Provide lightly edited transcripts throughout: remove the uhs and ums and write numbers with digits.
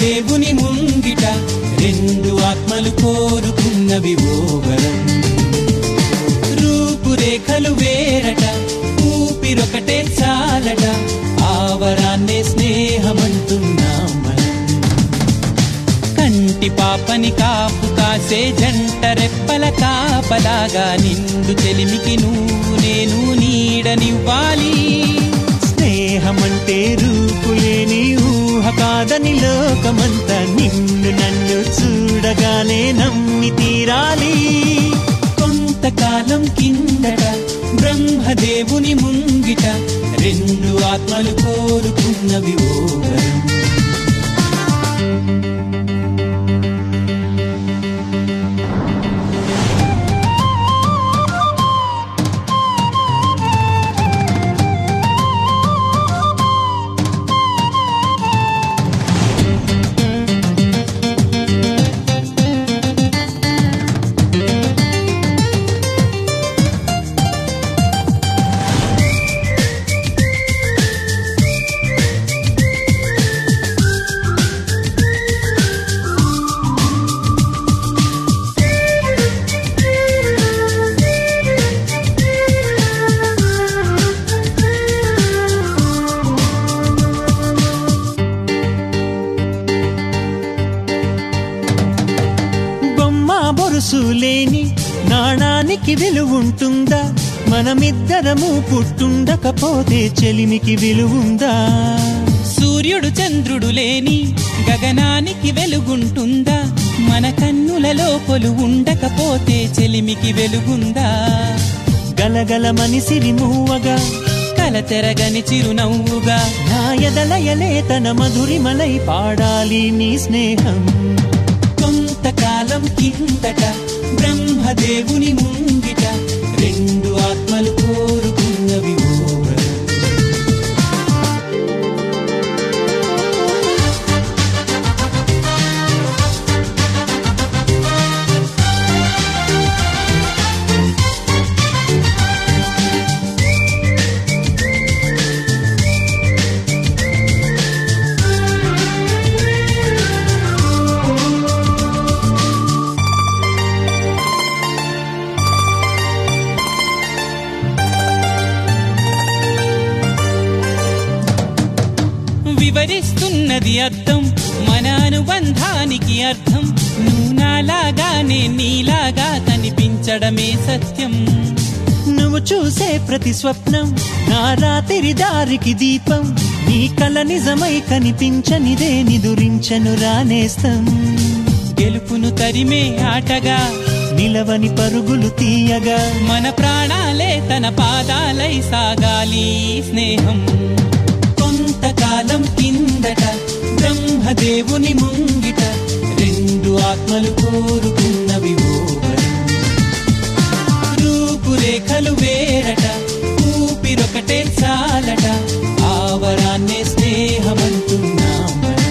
దేవుని ముంగిట రెండు ఆత్మలు కోరుకున్నవి ఓ వరం. రూపురేఖలు వేరట, ఊపిరొకటే చాలట, ఆ వరాన్నే స్నేహమంటున్నాం మనం. కంటి పాపని కాపు కాసే జంట రెప్పల కాపలాగా నిండు చెలిమికి నువ్వు నేను నీడనివ్వాలి. స్నేహమంటే రూపులేని ఊహ కాదని లోకమంతా నిన్ను నన్ను చూడగానే నమ్మి తీరాలి. కొంతకాలం కిందట బ్రహ్మదేవుని ముంగిట రెండు ఆత్మలు కోరుకున్నవి ఓ వరం. బొరుసులేని నాణానికి విలువుంటుందా? మనమిద్దరము పుట్టుండకపోతే చెలిమికి విలువుందా? సూర్యుడు చంద్రుడు లేని గగనానికి వెలుగుంటుందా? మన కన్నులలో కొలువుండకపోతే చెలిమికి వెలుగుందా? గలగల మనిసిరి మూవగా కలతెరగని చిరునవ్వుగా నా ఎదలయలే తన మధురిమలై పాడాలి నీ స్నేహం. కొంతకాలం కిందట బ్రహ్మదేవుని ముంగిట రెండు ఆత్మలు కోరుకున్నవి ఓ వరం. వివరిస్తున్నది అర్థం, మన అనుబంధానికి అర్థం. నువ్వు నాలాగా నేను నీలాగా కనిపించడమే సత్యం. నువ్వు చూసే ప్రతి స్వప్నం నా రాత్రి దారికి దీపం. నీ కల నిజమై కనిపించనిదే నిదురించను రానేస్తం. గెలుపును తరిమే ఆటగా నిలవని పరుగులు తీయగా మన ప్రాణాలే తన పాదాలై సాగాలి స్నేహం. కొంతకాలం కిందట బ్రహ్మదేవుని ముంగిట రెండు ఆత్మలు కోరుకున్నవి ఓ వరం. రూపురేఖలు వేరట, ఊపిరొకటే చాలట, ఆ వరాన్నే స్నేహమంటున్నాం మనం.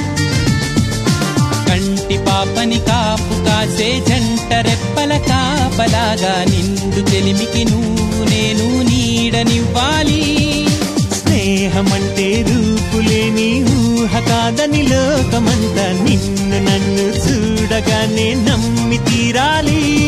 కంటి పాపని కాపు కాసే జంట రెప్పల కాపలాగా నిండు చెలిమికి నువ్వు నేను నీడనివ్వాలి. స్నేహమంటే రూపులేని ఊహ కాదని లోకమంతా నిన్ను నన్ను చూడగానే నమ్మి తీరాలి.